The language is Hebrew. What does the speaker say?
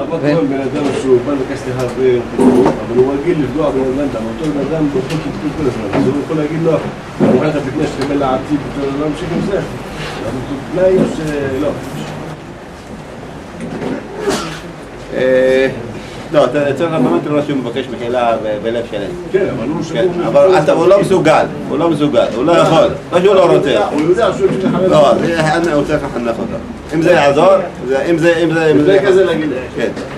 מה קורה בן אדם שהוא בא לבקש סליחה אבל הוא רגיל לפגוע בן אדם, אותו בן אדם בוחר כתוב כל הזמן, אז הוא יכול להגיד לו, אני מוכן לך תקנה שתקבל לעתיד, לא ממשיך עם זה, אבל תתנאי או שלא. לא, אתה צריך באמת לראות שהוא מבקש מחילה בלב שלם. כן, אבל הוא שגור. אבל הוא לא מסוגל, הוא לא יכול, לא שהוא לא רוצה. הוא יודע שהוא צריך לחנך. לא, הוא צריך לחנך אותו. אם זה יעזור, אם זה... זה כזה להגיד. כן.